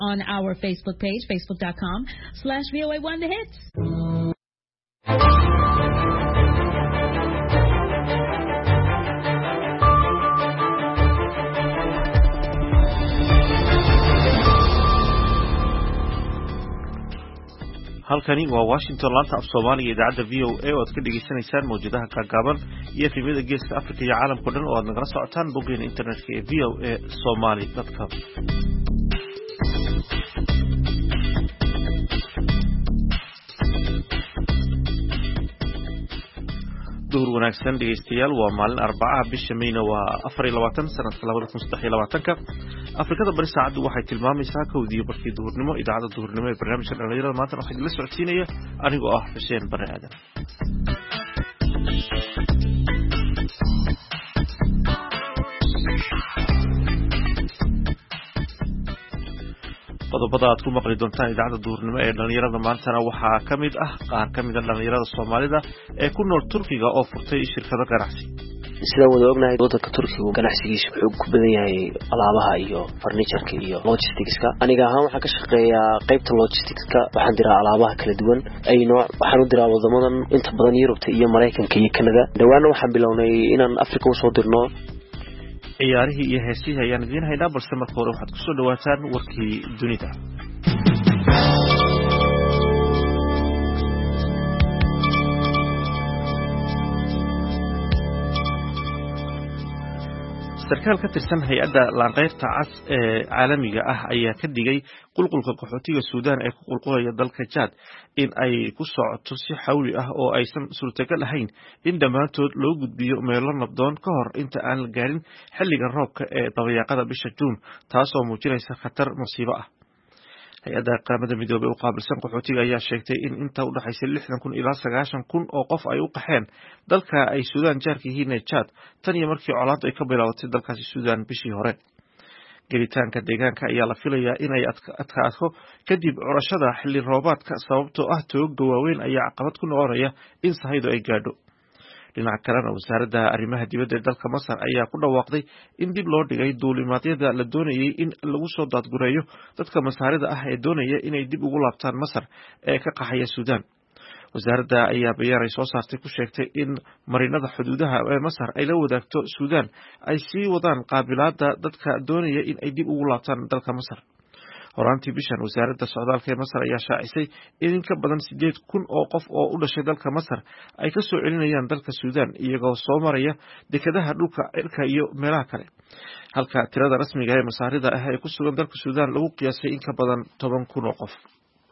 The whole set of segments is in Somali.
on our Facebook page, facebook.com/VOA1 The Hits. halkani waa Washington laanta af Soomaaliga idaacada VOA oo aad ka dhageysanaysaan mowjadaha kaagaaban iyo filimada geeska Afrika iyo caalamka dhan oo aad nagala socotaan boggeena internetka ee voasomali.com. duhur wanaagsan dhegeystayaal waa maalin Arbacaha bisha Mayna waa 24 sanadka 2023 Afrikada bari saacadu waxay tilmaamaysaa kowdiyo barkii duhurnimo idaacada duhurnimo ee barnaamijka dhalinyarada maanta waxaa idin la socodsiinaya anigoo ah Xuseen Bare Aadan. qodobada aad ku maqli doontaan idaacada duhurnimo ee dhalinyarada maantana waxaa ka mid ah qaar ka mid ah dhalinyarada Soomaalida ee ku nool Turkiga oo furtay shirkado ganacsi. sida wada ognahay waddanka Turkiga ganacsigiisu wuxuu ku badan yahay alaabaha iyo furniture-ka iyo logistics-ka. aniga ahaan waxaan ka shaqeeyaa qaybta logistics-ka, waxaan diraa alaabaha kala duwan ay nooc. waxaan u diraa wadamadan inta badan Yurubta iyo Mareykanka iyo Canada. dhawaana waxaan bilownay inaan Afrika u soo dirno. ciyaarihii iyo heesihii ayaan idiin haynaa, balse marka hore waxaad ku soo dhawaataan warkii dunida. sarkaal ka tirsan hay'adda laanqeyrta cas ee caalamiga ah ayaa ka digay qulqulka qaxootiga Suudaan ee ku qulqulaya dalka Chad in ay ku socoto si xawli ah oo aysan suurtagal ahayn in dhammaantood loo gudbiyo meelo nabdoon ka hor inta aan la gaarin xilliga roobka ee dabayaaqada bisha Juun, taasoo muujinaysa khatar masiibo ah. hay-adda qaramada midoobay u qaabilsan qaxootiga ayaa sheegtay in inta u dhaxaysa 60,000 ilaa 90,000 oo qof ay u qaxeen dalka ay Suudaan jaarka yihiin ee Chad tan iyo markii colaaddu ay ka bilaabatay dalkaasi Suudaan bishii hore. gelitaanka deegaanka ayaa la filayaa inay adkaato kadib curashada xilli roobaadka sababtoo ah tooga waaweyn ayaa caqabad ku noqonaya in sahaydu ay gaadho. dhinaca kalena wasaaradda arrimaha dibadda ee dalka Masar ayaa ku dhawaaqday in dib loo dhigay duulimaadyada la doonayay in lagu soo daadgureeyo dadka Masaarida ah ee doonaya inay dib ugu laabtaan Masar ee ka qaxaya Suudaan. wasaaradda ayaa bayaan ay soo saartay ku sheegtay in marinada xuduudaha ee Masar ay la wadaagto Suudaan ay sii wadaan qaabilaadda dadka doonaya in ay dib ugu laabtaan dalka Masar. horaantii bishan wasaaradda socdaalka ee Masar ayaa shaacisay in ka badan 8,000 oo qof oo u dhashay dalka Masar ay ka soo celinayaan dalka Suudaan iyagoo soo maraya dekedaha dhulka cirka iyo meelaha kale, halka tirada rasmiga ee Masaarida ah ee ku sugan dalka Suudaan lagu qiyaasay in ka badan 10,000 oo qof.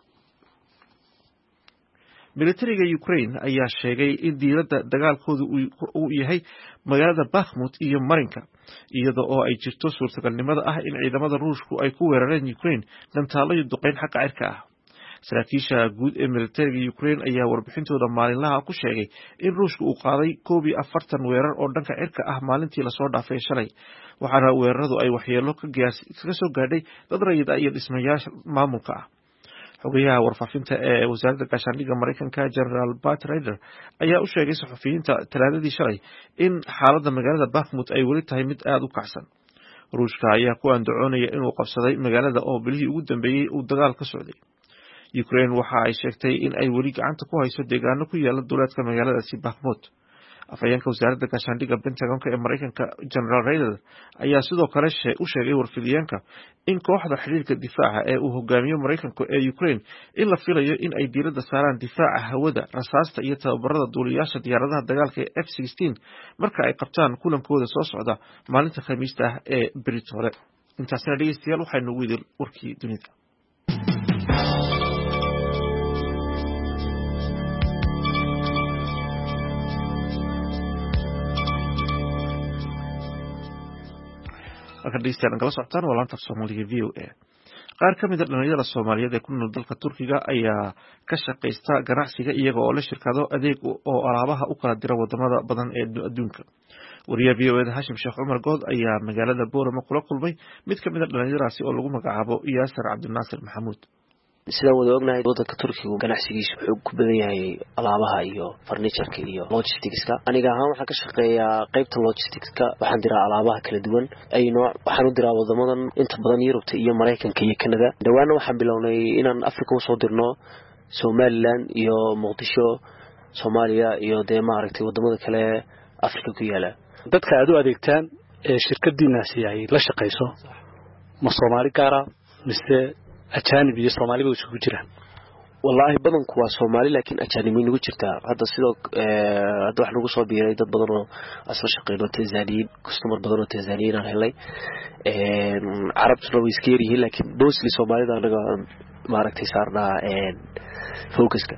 militariga Ukraine ayaa sheegay in diiradda dagaalkoodu uu yahay magaalada Bakhmut iyo Marinka, iyada oo ay jirto suurtagalnimada ah in ciidamada Ruushku ay ku weerareen Ukraine gantaalo iyo duqeyn xagga cirka ah. saraakiisha guud ee militariga Ukraine ayaa warbixintooda maalinlaha ku sheegay in Ruushku uu qaaday 41 weerar oo dhanka cirka ah maalintii la soo dhaafay shalay, waxaana weeraradu ay waxyeello ka soo gaadhay dad rayid ah iyo dhismayaasha maamulka ah. xogayaha warfaafinta ee wasaaradda gaashaandhigga Mareykanka General Pat Ryder ayaa u sheegay saxafiyiinta Talaadadii shalay in xaaladda magaalada Bakhmut ay weli tahay mid aad u kacsan. Ruushka ayaa ku andacoonaya inuu qabsaday magaalada oo bilihii ugu dambeeyay uu dagaal ka socday. Ukraine waxa ay sheegtay in ay weli gacanta ku hayso deegaano ku yaala duleedka magaaladaasi Bakhmut. afhayeenka wasaaradda gaashaandhigga Pentagon-ka ee Mareykanka General Ryder ayaa sidoo kale u sheegay warfidiyeenka in kooxda xiriirka difaaca ee uu hogaamiyo Mareykanka ee Ukraine in la filayo in ay diiradda saaraan difaaca hawada, rasaasta iyo tababarada duuliyaasha diyaaradaha dagaalka ee F-16 marka ay qabtaan kulankooda soo socda maalinta Khamiista ah ee Britole. intaasina dhegeystayaal waxaynu ugu idin warkii dunida. kala socotaan waa laanta Soomaaliga VOA. qaar ka mid ah dhalinyarada Soomaaliyeed ee ku nool dalka Turkiga ayaa ka shaqeysta ganacsiga iyaga oo la shirkado adeeg oo alaabaha u kala dira wadamada badan ee adduunka. wariyaha VOA Hashim Sheekh Cumar Good ayaa magaalada Boorama kula kulmay mid ka mid ah dhalinyaradaasi oo lagu magacaabo Yaasir Cabdinaasir Maxamuud. sida wada ognahay wadanka Turkiga ganacsigiisu wuxuu ku badan yahay alaabaha iyo furniture-ka iyo logistics-ka aniga ahaan waxaan ka shaqeeyaa qaybta logistics-ka waxaan diraa alaabaha kala duwan ay nooc waxaan u diraa wadamadan inta badan Yurubta iyo Mareykanka iyo Canada dhawaana waxaan bilownay inaan Afrika u soo dirno Somaliland iyo Muqdisho Soomaaliya iyo maaragtay wadamada kale Afrika ku yaala dadka aad u adeegtaan shirkadiinaasi ay la shaqeyso ma Soomaali gaara mise ajaanib iyo Soomaaliba isugu jiraan wallahi badanku waa Soomaali laakiin ajaanib nagu jirtaa hadda sidoo hadda wax nagu soo biiray dad badan oo asal shaqeeyo Tanzania customer badan oo Tanzania aan helay Arabtuna way iska yaryihiin laakiin mostly Soomaalida anaga maaragtay saarnaa focuska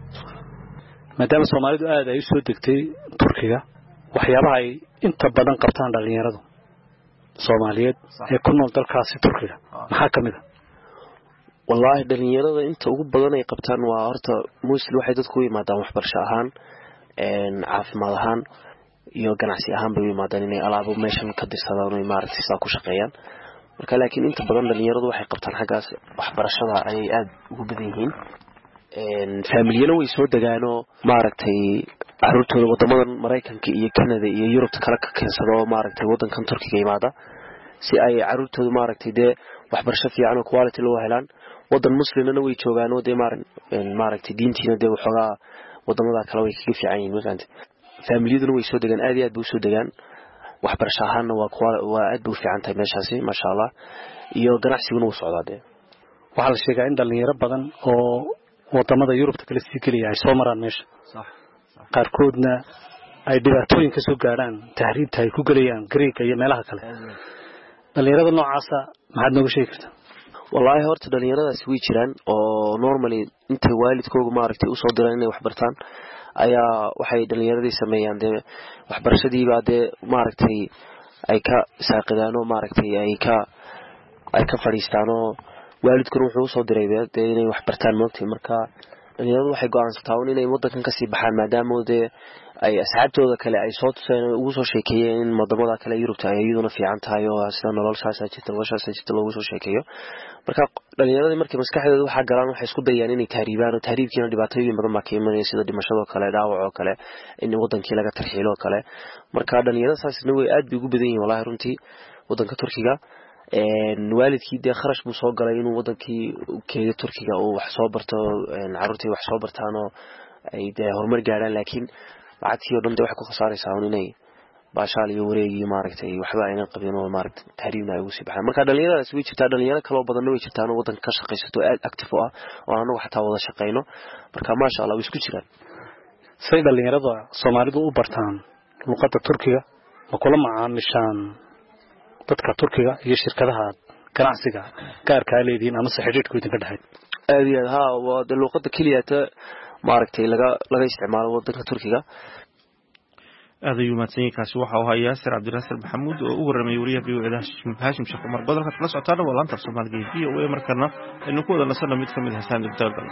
maadaama Soomaalidu aad ay soo degtay Turkiga waxyaabaha ay inta badan qabtaan dhalinyaradu Soomaaliyeed ee ku nool dalkaasi Turkiga maxaa kamid ah wallahi dhalinyarada inta ugu badan ay qabtaan waa horta mostly waxay dadku u yimaadaan waxbarasho ahaan caafimaad ahaan iyo ganacsi ahaan bay u yimaadaan inay alaabo meeshan ka dirsadaan oo maaragtay saa ku shaqeeyaan marka laakiin inta badan dhalinyaradu waxay qabtaan xaggaas waxbarashada ay aad ugu badan yihiin familiyana way soo degaano maaragtay caruurtooda wadamadan Mareykanka iyo Canada iyo Yurubta kala ka keensado maaragtay wadankan Turkiga yimaada si ay caruurtooda maaragtay waxbarasho fiican oo quality loo helaan wadan muslimna way joogaan oo maaragtay diintiina waxoogaa wadamada kale way kaga fiican yihiin maanta familiyaduna way soo degaan aad iyo aad bay soo degaan waxbarasho ahaanna waa aad bay u fiican tahay meeshaasi masha Allah iyo ganacsiguna wuu socdaa waxa la sheegaa in dhalinyaro badan oo wadamada Yurubta kala sii kaliya ay soo maraan meesha sax qaarkoodna ay dhibaatooyin ka soo gaaraan tahriibta ay ku galayaan Greek iyo meelaha kale dhalinyarada noocaas maxaad nooga sheegi kartaa wallahi horta dhalinyaradaas way jiraan oo normally inta waalidkoodu maaragtay u soo diraan inay wax bartaan ayaa waxay dhalinyaradii sameeyaan waxbarashadii baa maaragtay ay ka saaqidaan oo maaragtay ay ka fariistaan oo waalidkuna wuxuu soo diray inay wax bartaan moogtay marka dhalinyaradu waxay go'aansataa inay wadankan ka sii baxaan maadaama ay asxaabtooda kale ay soo tuseen ugu soo sheekeeyeen in wadamada kale Yurubta ay iyaduna fiican tahay oo sida noloshaas jirta loogu soo sheekeeyo marka dhalinyarada markay maskaxdooda waxa galaan waxay isku dayaan inay tahriibaan oo tahriibkiina dhibaatooyin badan ma ka imanayso sida dhimashada kale dhaawac oo kale in wadankii laga tarxiilo kale marka dhalinyarada saasna way aad bay ugu badan yihiin wallahi runtii wadanka Turkiga waalidkii kharash buu soo galay inuu wadankii keeyo Turkiga oo wax soo barto caruurtii wax soo bartaan oo ay horumar gaaraan laakiin lacagtii oo dhan wax ku khasaaraysaa inay baashaal iyo wareegi maaragtay waxba ayna qabin oo maaragtay tahriibna ay ugu sii baxaan marka dhalinyaradaas way jirtaa dhalinyaro kale oo badan way jirtaan oo wadanka ka shaqeysto aad active ah oo anagu xataa wada shaqeyno marka ma sha Allah way isku jiraan say dhalinyarada Soomaalidu u bartaan luqadda Turkiga ma kula macaamishaan dadka Turkiga iyo shirkadaha ganacsiga gaarka ah leedin ama xiriirkooda ka dhaxay aad iyo aad waa luqadda kaliya maaragtay laga isticmaalo wadanka Turkiga aad ayuu maadsanyahay waxa uu hayaa Yaasir Cabdiraasir Maxamuud oo u waramay wariyaha VOAda Haashim Sheekh Umar badalka la socotaan waa laanta Soomaaliga VOA markana inuu ku wada nasano mid kamid ah heesaan dibdalka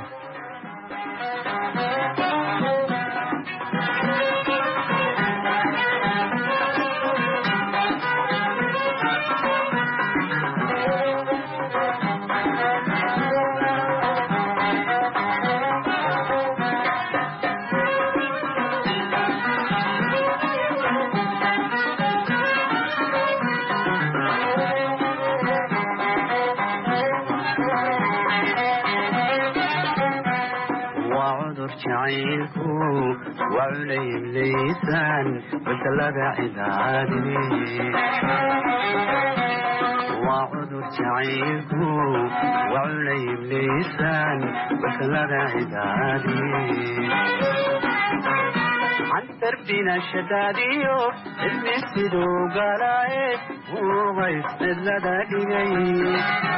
وعلي اللسان وسلب عدادي وعذر شعيك وعلي اللسان وسلب عدادي عن تربينا الشدادي المسجد قلاي وغيث لدادي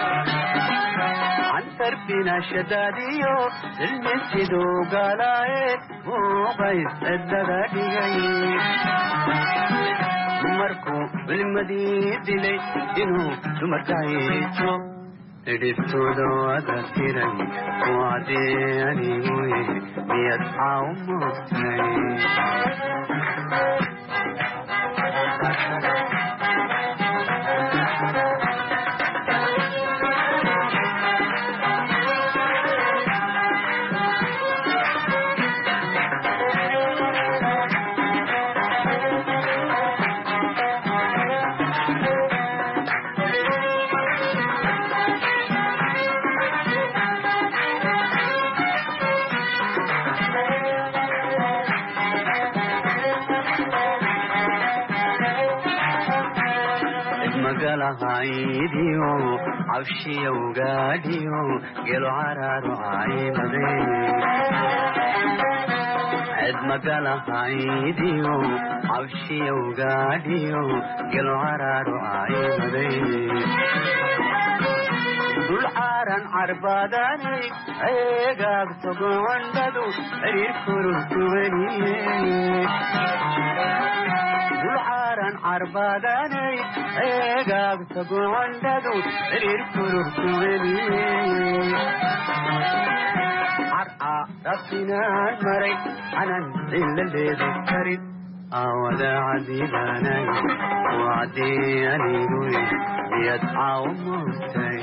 عن تربينا الشدادي المسجد قلاي وغيث لدادي مركو بالمديد لي إنه تمركعيشو ربتو دوادة كيري وعديني ميدحا ومصري galahaydiyo cabshiyowgaadhiyo gelo caraaro caymade cid magalahaydiyo cabshiyowgaadhiyo gelo caraaro caymade dul caaran carbaadanay eegaagto gocondhadu xiriir kururkuweliye dul caaran carbaadanay eegaagto gocondhadu xiriir kururkuweliye carca rabtinaan maray canan cilaleedi karin awada cadiibanay wacdii aniguy miyad caawo moogtay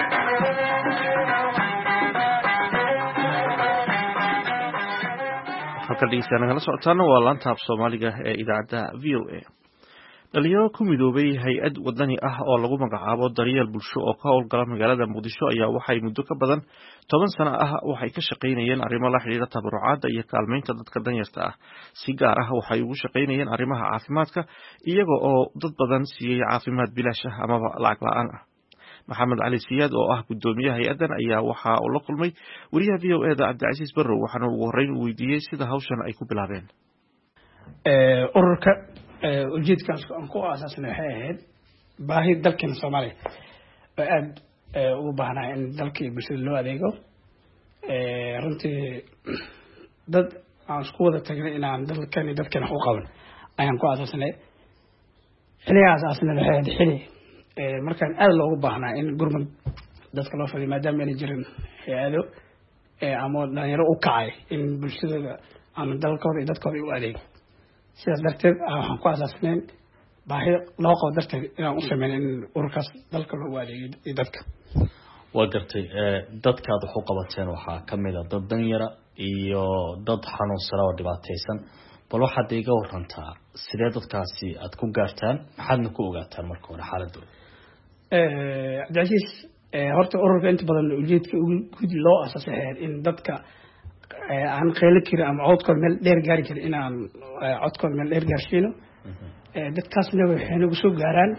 halka dhegeystayaal nagala socotaana waa laanta af soomaaliga ee idaacadda v o a dhalinyaro ku midoobay hay-ad wadani ah oo lagu magacaabo daryeel bulsho oo ka howlgala magaalada muqdisho ayaa waxay muddo ka badan 10 sano ah waxay ka shaqaynayeen arrimo la xiriira tabarucaadda iyo kaalmeynta dadka danyarta ah si gaar ah waxay ugu shaqaynayeen arrimaha caafimaadka iyaga oo dad badan siiyey caafimaad bilaash ah amaba lacag la-aan ah maxamed cali siyaad oo ah gudoomiyaha hay-adan ayaa waxa uu la kulmay wariyaha v o a da cabdicasiis barrow waxaana ugu horreyn uu weydiiyey sida hawshan ay ku bilaabeen ururka ujeedkaas aan ku aasaasnay waxay ahayd baahi dalkeena soomaaliya oo aada ugu baahnaa in dalka iyo bulshada loo adeego runtii dad aan isku wada tagnay inaan dalkan iyo dadkeena wax u qaban ayaan ku aasaasnay xiliga aasaasnay waxay ahayd xili markaan aada loogu baahnaa in gurmad dadka loo fadiyo maadaama ayna jirin hay-ado ama dhalinyaro u kacay in bulshadooda ama dalkooda iyo dadkooda u adeego sidaas darteed waxaan ku aasaasnayn baahi loo qabo darteed inaan u sameyn in ururkaas dalka loogu adeegiyo iyo dadka waa gartay dadka aad wax u qabateen waxaa kamid a dad danyara iyo dad xanuunsana oo dhibaataysan bal waxaad iga warantaa sidee dadkaasi aad ku gaartaan maxaadna ku ogaataan marka hore xaaladooda cabdicasiis horta ururka inta badan ujeedka guud loo aasaasay in dadka aan qeylo karin ama codkooda meel dheer gaari karin inaan codkooda meel dheer gaarsiino dadkaasna waxay nagu soo gaaraan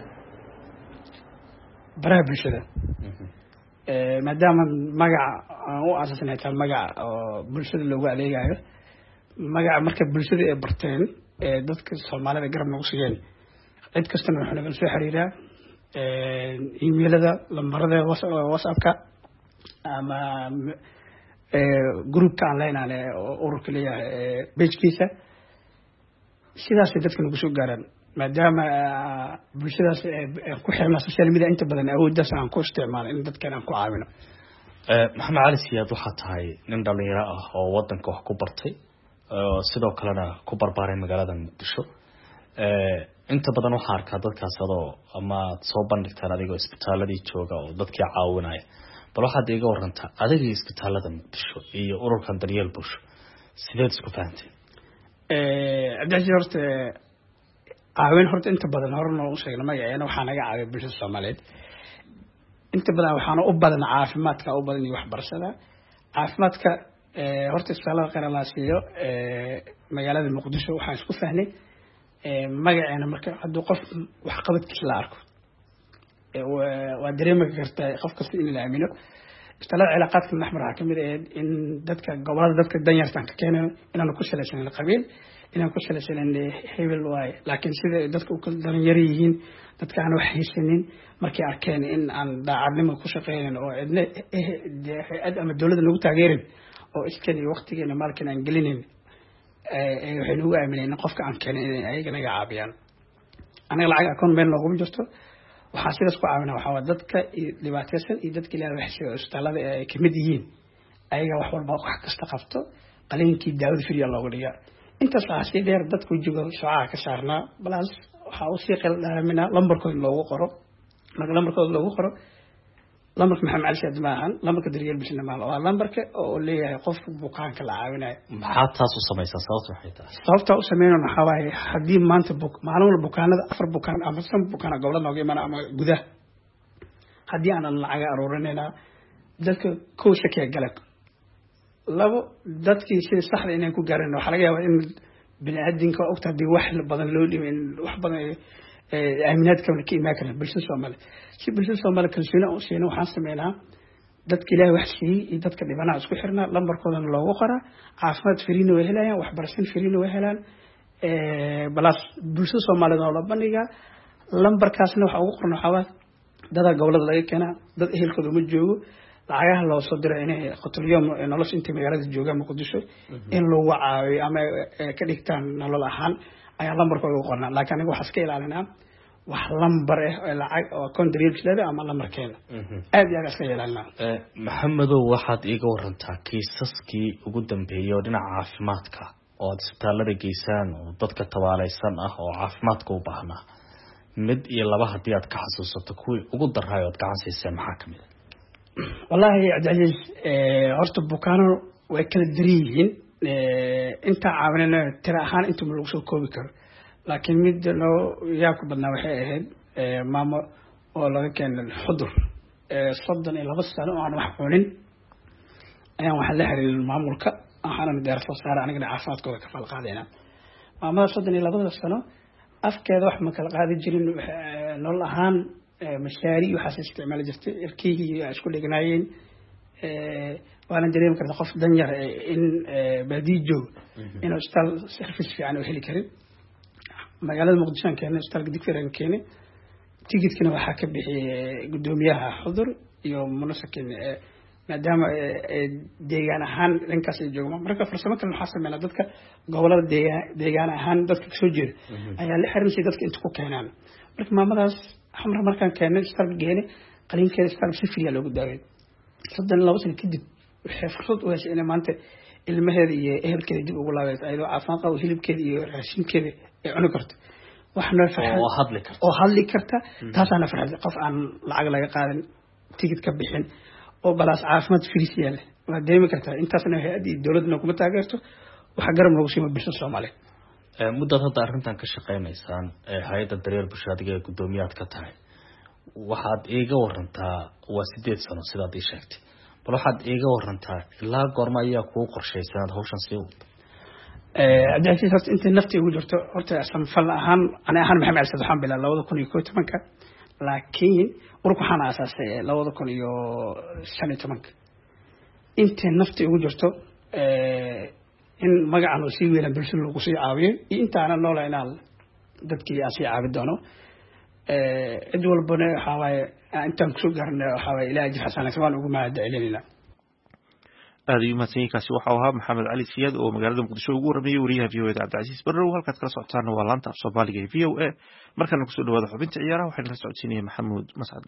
baraha bulshada maadaama magaca aan u aasaasnay taa magaca oo bulshada loogu adeegayo magaca marka bulshada ay barteen dadka soomaalida garab nagu sigeen cid kastana wuxuu naga soo xiriiraa emailada lambarada whatsappka ama groupka aan leenahay oo ururka leeyahay pagekiisa sidaasay dadka nagu soo gaaraan maadaama bulshadaas ku xirnaa social media inta badan awooddaas aan ku isticmaalo in dadkan aan ku caawino maxamed cali siyaad waxaa tahay nin dhalinyaro ah oo wadanka wax ku bartay sidoo kalena ku barbaaray magaalada muqdisho inta badan waxaa arkaa dadkaas adoo ama aad soo bandhigtaan adigoo isbitaaladii jooga oo dadkii caawinaya bal waxaad iga warantaa adigii isbitaalada muqdisho iyo ururkan daryeel bulsho sideed isku fahanteen cabdicasiis horta caawin horta inta badan hore noo sheegna magaceena waxaa naga caawiya bulshada soomaaliyeed inta badan waxaana u badan caafimaadka u badan iyo waxbarashada caafimaadka horta isbitaalada qaar la siiyo magaalada muqdisho waxaan isku fahnay magaceena marka hadduu qof waxqabadkiisa la arko waa dareemi kartaa qof kasta in la aamino isbitaalada cilaaqaadka naxmar waxaa kamid ahayd in dadka gobolada dadka danyartaan ka keenayo inaanu ku salaysanin qabiil inaan ku salaysanin hebel waaye laakiin sida dadka u kala danyaro yihiin dadka aan wax haysanin markay arkeen in aan daacadnimo ku shaqeynin oo cidna hay-ad ama dowladda nagu taageerin oo iskan iyo waqtigeena maalkan aan gelinin waxay nagu aamineen qofka aan keenay inay ayaga naga caabiyaan anaga lacag akoon meel nooguma jirto waxaa sidaas ku caawina waxaa dadka dhibaataysan iyo dadka ilaahay waxay isbitaalada ay kamid yihiin ayaga wax walba wax kasta qabto qaliinkii daawada firiya loogu dhigaa intaas waxaa sii dheer dadku jooga shucaca ka saarnaa balaas waxaa usii qeldhaaminaa lambarkooda loogu qoro marka lambarkooda loogu qoro lambarka maxamed cali siyaad ma ahan lambarka daryeel bulshada maaha waa lambarka oo leeyahay qofka bukaanka la caawinayo maxaa taas u samaysaa sababta waxay tahay sababta u sameynayna waxaa waaye haddii maanta maalin walba bukaanada 4 bukaan ama 5 bukaan gobolada nooga imaana ama gudaha haddii aanan lacaga aruurinayna dadka kow shakiya gala labo dadkii sida saxda inay ku gaareen waxaa laga yaabaa in bini aadinka ogta haddii wax badan loo dhibay in wax badan aaminaad kale ka imaan kara bulshada Soomaaliyeed si bulshada Soomaaliyeed kalsooni u siino waxaan sameynaa dadka ilaahay wax siiyay iyo dadka dhibanaha isku xirnaa lambarkoodana loogu qoraa caafimaad firiina way helayaan waxbarasho firiina way helaan balas bulshada Soomaaliyeed oo la bandhiga lambarkaasna waxa ugu qoran waxaa dada gobolada laga keenaa dad ehelkooda ma joogo lacagaha loo soo diray inay qotolyoom nolosha inta magaalada jooga Muqdisho in loo wacaayo ama ka dhigtaan nolol ahaan ayaa lambarkooda ugu qornaa laakiin aniga waxa iska ilaalinaa wax lambar lacag oo kontribution ama lambarkeeda aad iyo aad iska ilaalinaa maxamedow waxaad iiga warantaa kiisaskii ugu dambeeyay oo dhinaca caafimaadka oo isbitaalada geysaan oo dadka tabaalaysan ah oo caafimaadka u baahnaa mid iyo laba hadii aad ka xasuusato kuwii ugu daraayo aad gacan siisay maxaa kamid wallahi Cabdulaziz horta bukaano way kala dariyihiin inta caawinana tira ahaan inta lagu soo koobi karo laakiin mid loo yaa ku badnaa waxay ahayd maamo oo laga keenay xudur 32 sano oo aan wax cunin ayaan waxa la xiriirin maamulka waxaan deerto saar aniga caafimaadkooda ka falqaadayna maamada 32 sano afkeeda wax ma kala qaadi jirin nolol ahaan mashaari waxa isticmaal jirtay irkii isku dhignaayeen waana dareemi kartaa qof danyar in baadiyo inuu istal service fiican u heli karin magaalada Muqdisho keenay istal digfiran keenay tigidkina waxa ka bixiyay gudoomiyaha xudur iyo munasakin maadaama deegaan ahaan dhankaas ay joogaan marka farsamo kale waxa sameeyay dadka gobolada deegaan ahaan dadka soo jeeda ayaa la xiriirsay dadka inta ku keenaan marka maamadaas xamra markaan keenay istal geene qalinkeeda istal si fiican loogu daaway 32 sano kadib waxay fursad u heshay inay maanta ilmaheeda iyo ehelkeeda dib ugu laabayso ayadoo caafimaad qabo hilibkeeda iyo raashinkeeda ay cuni karto waxna farxad oo hadli karta taasana farxad qof aan lacag laga qaadan tigid ka bixin oo balaas caafimaad firisiyal waa deemi kartaa intaasna hay'adii dawladna kuma taageerto waxa garab loogu siimo bulshada Soomaaliyeed muddada hadda arrintan ka shaqeynaysaan hay'adda daryeel bulshada ee gudoomiyaad ka tahay waxaad iiga warantaa waa 8 sano sidaad ii sheegtay bal waxaad iiga warantaa ilaa goorma ayaa kuu qorshaysan hawshan sii wada Cabdulaziz horta inta nafti ugu jirto horta samfal ahaan ana ahaan Maxamed Ali Saad waxaan bilaabay 2011 laakiin urku waxaan aasaasay 2015 inta nafti ugu jirto in magacan oo si weyn bulshada lagu sii caawiyo inta aan noolaa inaan dadkii aan sii caawi doono cid walbana waxa waaye intaan kusoo gaarnay waxa waaye ilaahay xasanaysa waan ugu mahadcelinayna aad iyo mahadsanyiinkaasi waxa ahaa Maxamed Ali Siyaad oo magaalada Muqdisho ugu warramay wariyaha VOA Cabdulaziz Barrow halkaad kala socotaan waa laanta af Soomaaliga ee VOA markana ku soo dhawaada xubinta ciyaaraha waxaan la socodsiinay Maxamuud Mascad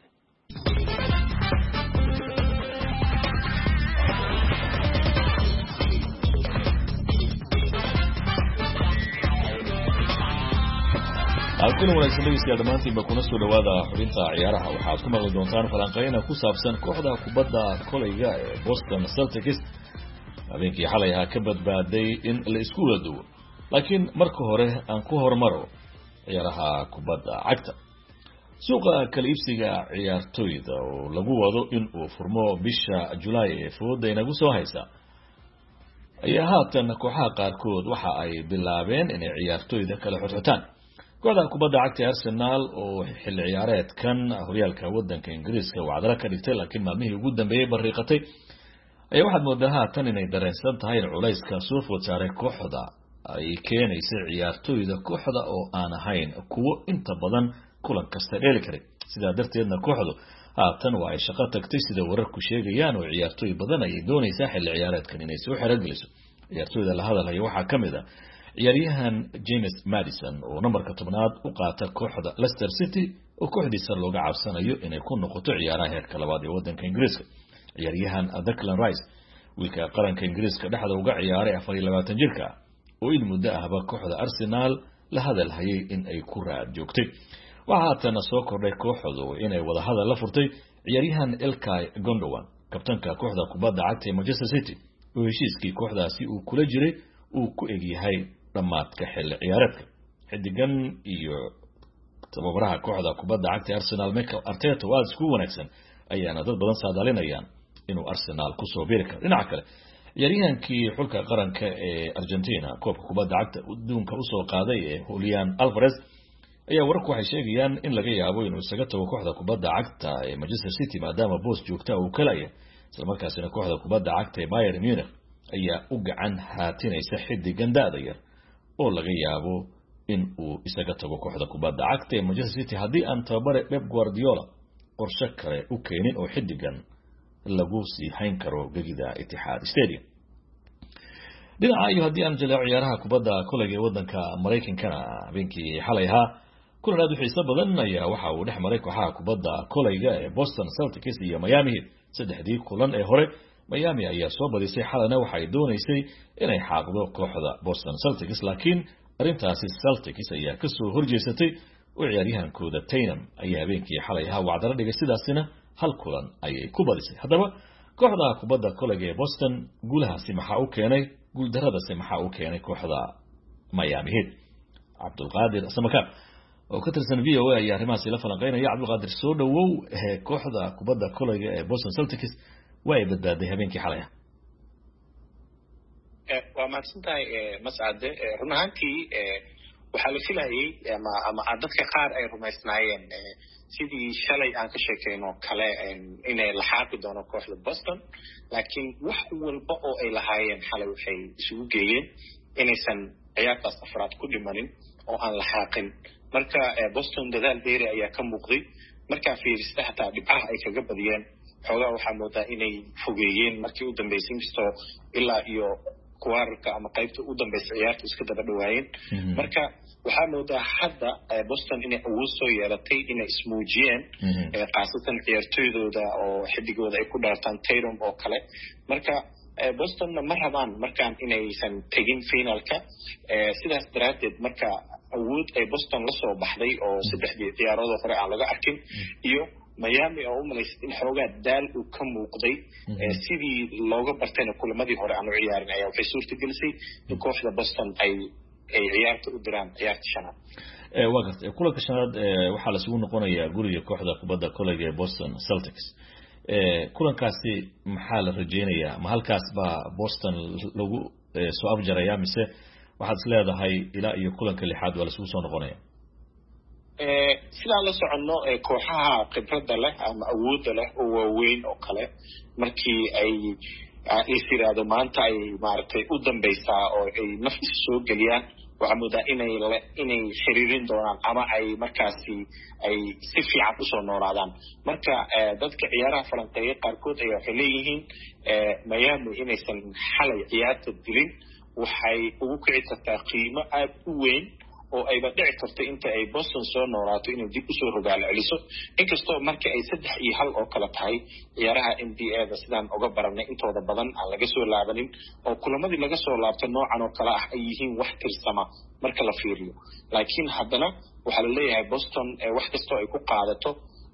halkan wanaagsan dhegeystayaal dhamaantiinba kuna soo dhawaada xubinta ciyaaraha waxaad ku maqli doontaan falanqeyna ku saabsan kooxda kubadda kolayga ee Boston Celtics habeenkii xalay ahaa ka badbaaday in la isku wada duwo laakiin marka hore aan ku hormaro ciyaaraha kubadda cagta suuqa kala iibsiga ciyaartoyda oo lagu wado in uu furmo bisha July ee fooda inagu soo haysa ayaa haatan kooxaha qaarkood waxa ay bilaabeen inay ciyaartoyda kala xirtaan kooxda kubadda cagta Arsenal oo xil ciyaareedkan horyaalka wadanka Ingiriiska wacdara ka dhigtay laakiin maalmihii ugu dambeeyay bariiqatay ayaa waxaad moodaa haatan inay dareensan tahay in culayska soo food saaray kooxda ay keenaysa ciyaartoyda kooxda oo aan ahayn kuwo inta badan kulan kasta dheeli karay sidaa darteedna kooxdu haatan waa ay shaqo tagtay sida wararku sheegayaan oo ciyaartoy badan ay doonaysaa xil ciyaareedkan inay soo xirageliso ciyaartoyda la hadalaya waxaa kamid ah ciyaaryahan James Maddison oo numberka 10aad u qaata kooxda Leicester City oo kooxdiisa looga cabsanayo inay ku noqoto ciyaaraha heerka labaad ee wadanka Ingiriiska ciyaaryahan Declan Rice wiilka qaranka Ingiriiska dhexda uga ciyaaray 24 jirka oo il muddo ahba kooxda Arsenal la hadal hayay in ay ku raad joogtay waxa tan soo kordhay kooxdu inay wada hadal la furtay ciyaaryahan Ilkay Gundogan kabtanka kooxda kubadda cagta ee Manchester City oo heshiiskii kooxdaasi uu kula jiray uu ku egyahay dhamaadka xilli ciyaareedka xidigan iyo tababaraha kooxda kubadda cagta Arsenal Mikel Arteta waa isku wanaagsan ayaana dad badan saadalinayaan inuu Arsenal ku soo biiri karo dhinaca kale ciyaaryahankii xulka qaranka ee Argentina koobka kubadda cagta adduunka u soo qaaday ee Julian Alvarez ayaa wararku waxay sheegayaan in laga yaabo inuu isaga tago kooxda kubadda cagta ee Manchester City maadaama boos joogta uu kalaya isla markaasina kooxda kubadda cagta ee Bayern Munich ayaa u gacan haatinaysa xidigan daada yar oo laga yaabo in uu isaga tago kooxda kubadda cagta ee Manchester City haddii aan tababare Pep Guardiola qorshe kale u keenin oo xidigan lagu sii hayn karo gegida Etihad Stadium. dhinaca iyo haddii aan jilaaco ciyaaraha kubadda kolayga ee wadanka Mareykankana habeenkii xalay ahaa kulan aad u xiiso badan ayaa waxa uu dhex maray kooxaha kubadda kolayga ee Boston Celtics iyo Miami Heat. saddexdii kulan ee hore Miami ayaa soo badisay xalana waxay doonaysay inay xaaqdo kooxda Boston Celtics laakiin arintaasi Celtics ayaa ka soo horjeesatay oo ciyaaryahankooda Tatum ayaa habeenkii xalay ahaa wacdara dhigay sidaasina hal kulan ayay ku badisay. haddaba kooxda kubadda kolayga ee Boston guulahaasi maxaa u keenay guuldaradaasi maxaa u keenay kooxda Miami Heat? Cabdulqaadir Samaka oo ka tirsan VOA ayaa arrimahaasi la falanqeynaya. Cabdulqaadir soo dhawow kooxda kubadda kolayga ee Boston Celtics way badbaaday habeenkii xalay. waa mahadsantahay mascade run ahaantii waxaa la filayay ama dadka qaar ay rumaysnaayeen sidii shalay aan ka sheekeyno kale inay la xaaqi doono kooxda Boston laakiin wax walba oo ay lahaayeen xalay waxay isugu geeyeen inaysan ciyaartaas afraad ku dhimanin oo aan la xaaqin. marka Boston dadaal dheeri ayaa ka muuqday markaa fiirista hataa dhibcaha ay kaga badiyeen xoogaa waxaa moodaa inay fogeeyeen markii u dambeysay inkastoo ilaa iyo kuwaarka ama qaybta u dambeysay ciyaarta iska daba dhawaayeen. marka waxaa moodaa hadda Boston inay awood soo yeelatay inay ismuujiyeen qaasatan ciyaartoydooda oo xidigooda ay ku dhaartaan Tatum oo kale. marka Bostonna ma rabaan markaan inaysan tegin finalka sidaas daraadeed marka awood ay Boston la soo baxday oo saddexdii ciyaarood hore aan laga arkin iyo Miami oo u malaysay in xoogaa daal uu ka muuqday sidii looga bartayna kulamadii hore aan u ciyaarin ayaa waxay suurtagelisay in kooxda Boston ay ciyaarta u diraan ciyaarta shanaad. waa gartay kulanka shanaad waxaa la isugu noqonayaa guriga kooxda kubadda kolayga ee Boston Celtics. kulankaasi maxaa la rajeynayaa ma halkaas baa Boston lagu soo afjaraya mise waxaad is leedahay ilaa iyo kulanka lixaad waa la isugu soo noqonaya? sidaan la soconno kooxaha khibradda leh ama awoodda leh oo waaweyn oo kale markii ay is yiraahdo maanta ay maaragtay u dambaysaa oo ay nafis soo geliyaan waxaa moodaa inay xiriirin doonaan ama ay markaasi ay si fiican usoo noolaadaan. marka dadka ciyaaraha falanqeeya qaarkood ayaa waxay leeyihiin Miami inaysan xalay ciyaarta dilin waxay ugu kici kartaa qiimo aad u weyn oo ayba dhici karto inta ay Boston soo noolaato inay dib usoo rogaal celiso inkastoo marka ay 3-1 oo kala tahay ciyaaraha NBA-da sidaan uga baranay intooda badan aan laga soo laabanin oo kulamadii laga soo laabtay noocan oo kale ah ay yihiin wax tirsama marka la fiiriyo. laakiin haddana waxaa la leeyahay Boston wax kastoo ay ku qaadato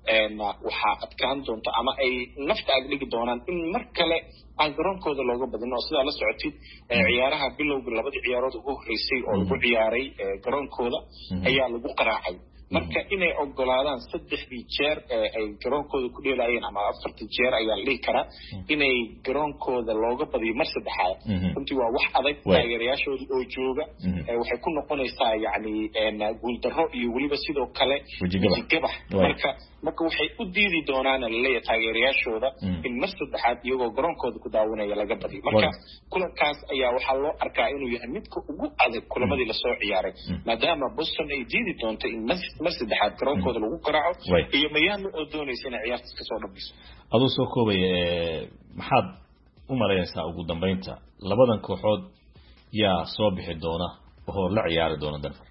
waxaa adkaan doonta ama ay nafta ag dhigi doonaan in mar kale aan garoonkooda looga badin oo sidaa la socotid ciyaaraha bilowga labadii ciyaarood ugu horeysay oo lagu ciyaaray garoonkooda ayaa lagu qaraacay. marka inay ogolaadaan 3 jeer ay garoonkooda ku dheelayeen ama 4 jeer ayaa la dhihi karaa inay garoonkooda looga badiyo mar saddexaad runtii waa wax adag taageerayaashooda oo jooga waxay ku noqonaysaa yacni guuldarro iyo weliba sidoo kale wejigabax. marka waxay u diidi doonaan laleeyahay taageerayaashooda in mar saddexaad iyagoo garoonkooda ku daawanaya laga badiyo. marka kulankaas ayaa waxaa loo arkaa inuu yahay midka ugu adag kulamadii lasoo ciyaaray maadaama Boston ay diidi doonto in mar saddexaad garoonkooda lagu garaaco iyo Miami oo doonaysa inay ciyaarta ka soo dhabiso. aduu soo koobay maxaad u maleynaysaa ugu dambeynta labadan kooxood yaa soo bixi doona oo la ciyaari doona Denver?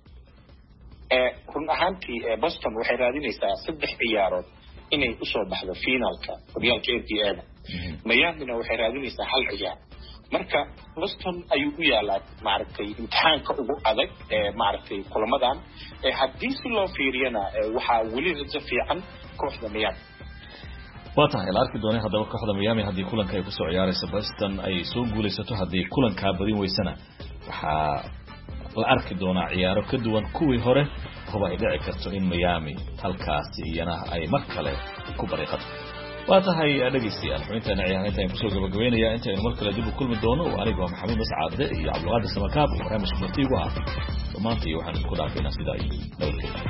run ahaantii Boston waxay raadinaysaa 3 ciyaarood inay u soo baxdo finalka horyaalka NBA-da. Miami-na waxay raadinaysaa 1 ciyaar. marka Boston ayuu u yaalaa maaragtay imtixaanka ugu adag maaragtay kulamadan haddii si loo fiiriyana waxaa weli rajo fiican kooxda Miami. waa tahay la arki doonay haddaba kooxda Miami haddii kulanka ay kusoo ciyaarayso Boston ay soo guulaysato haddii kulankaa badin weysana waxaa la arki doonaa ciyaaro ka duwan kuwii hore oo ay dhici karto in Miami halkaasi iyana ay mar kale ku bariiqato. waa tahay dhageystayaal xubintan ciyaaraha intaan kusoo gabagabeynaya inta aynu mar kale dib u kulmi doono aniga waa Maxamed Mascaade iyo Cabdulqaadir Samakaab oo barnaamijka martiigu ah dhammaantii waxaan isku dhaafaynaa sidaa iyo nabadgelyo.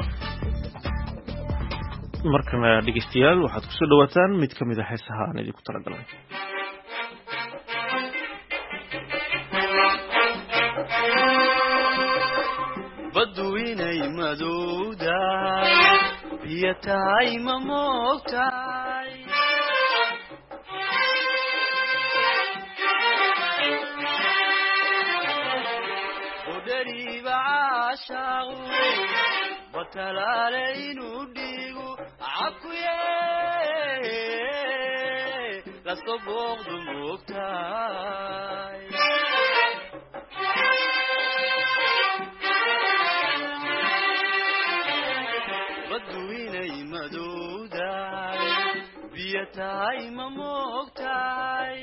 markana dhegeystayaal waxaad kusoo dhawaataan mid ka mid a heesaha aan idinku talagalay. badweynay madowdaay biyo tahay ma moogtahay udhariiba caashaaqu batalaale inuu dhiigu cakuye lasoo booqdu moogtahay badweynay madowdaay biyo tahay ma moogtahay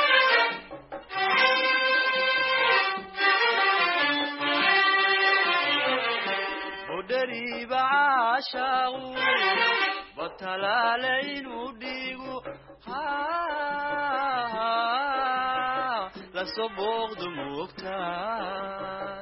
udhariiba caashaaqu batalaale inuu dhiigu lasoo booqdu moogtahay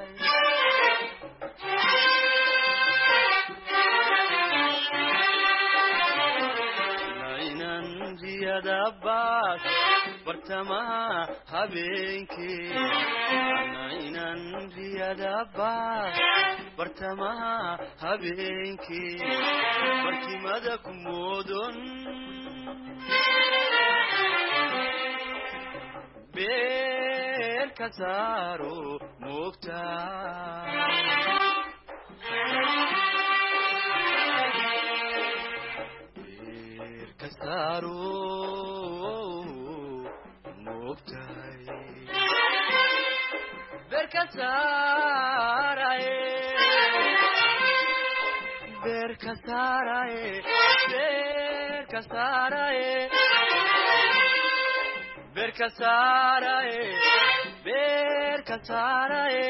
dabaas bartamaha habeenkii inan riyadabaas bartamaha habeenkii barkimada ku moodon beer ka saaro moogtahay kasaro moogtahay berkasaraye berkasaraye berkasaraye berkasaraye berkasaraye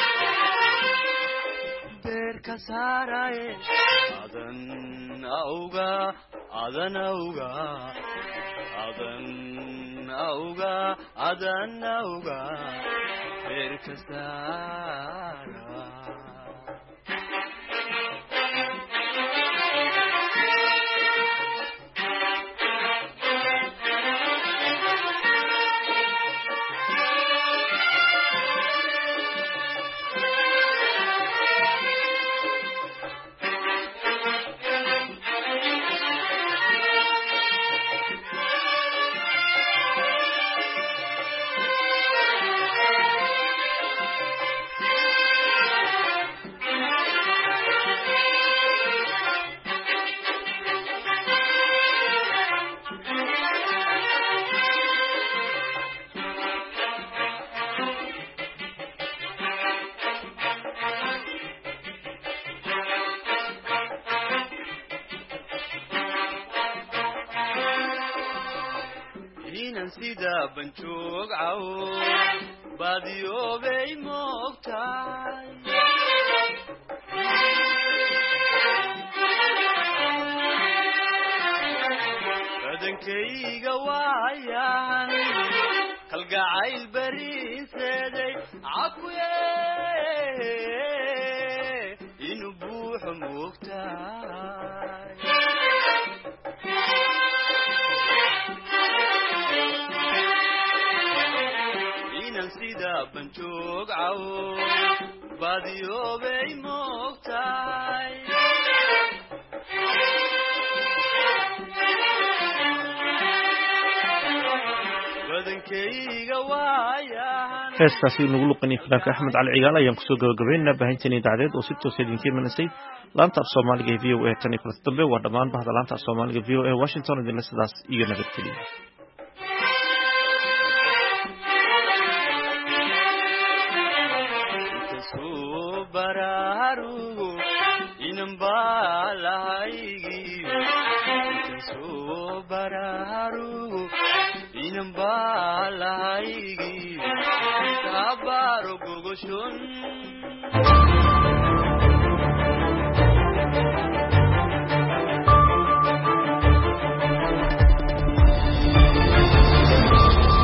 berkasaraye adan auga adan auga adan auga adan auga berkasara sida banjoog caw baadiyoobay moogtahay badankayga waayan kalgacayl bariinseeday cakuye inuu buuxo moogtahay sida banjoog caw baadiyoobay moogtahay badankayga waayahan heestaasi nagu luqanay fanaanka axmed cali cigaal ayaan kusoo gabagabaynaynaa baahinteena idaacadeed oo si toos idinka imanasay laanta af soomaaliga ee v o a tan iyo kulanta dambe waa dhammaan bahda laanta af soomaaliga v o a washington idinle sidaas iyo nabadgeliya bararugo inambalahaigi so bararugo inambalahaigi kabaro gogoshon